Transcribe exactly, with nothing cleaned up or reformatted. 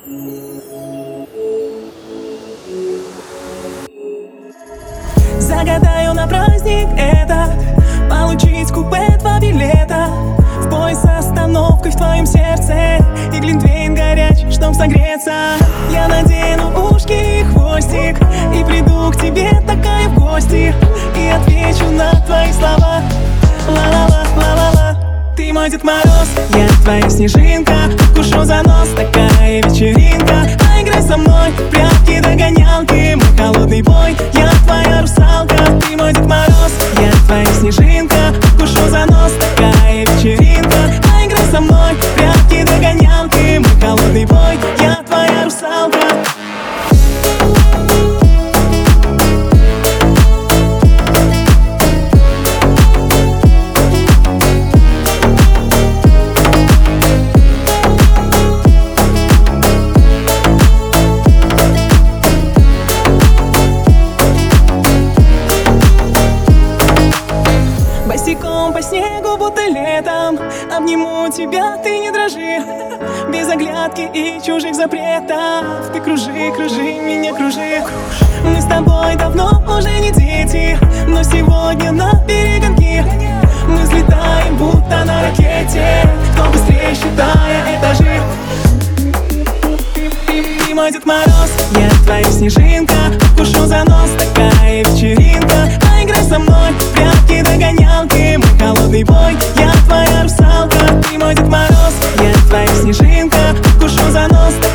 Загадаю на праздник этот получить купе два билета, в поезд с остановкой в твоем сердце и глинтвейн горячий, чтоб согреться. Я надену ушки и хвостик и приду к тебе такая в гости и отвечу на твои слова. Ла-ла-ла, ла-ла-ла. Ты мой Дед Мороз, я твоя снежинка, укушу за нос, такая вечеринка. Поиграй со мной, прятки, догонялки, мой холодный бой, я твоя русалка. Ты мой Дед Мороз, я твоя снежинка, укушу за нос, такая вечеринка. Поиграй со мной, прятки, догонялки, мой холодный бой, я твоя русалка. Босиком по снегу, будто летом, обниму тебя, ты не дрожи. Без оглядки и чужих запретов ты кружи, кружи, меня кружи. Мы с тобой давно уже не дети, но сегодня на перегонки мы взлетаем, будто на ракете, кто быстрее, считая этажи. Ты мой Дед Мороз, я твоя снежинка, укушу за нос, такая вечеринка. Поиграй со мной, прятки, догонялки, мой холодный бой, я твоя русалка. Ты мой Дед Мороз, я твоя снежинка, укушу за нос, такая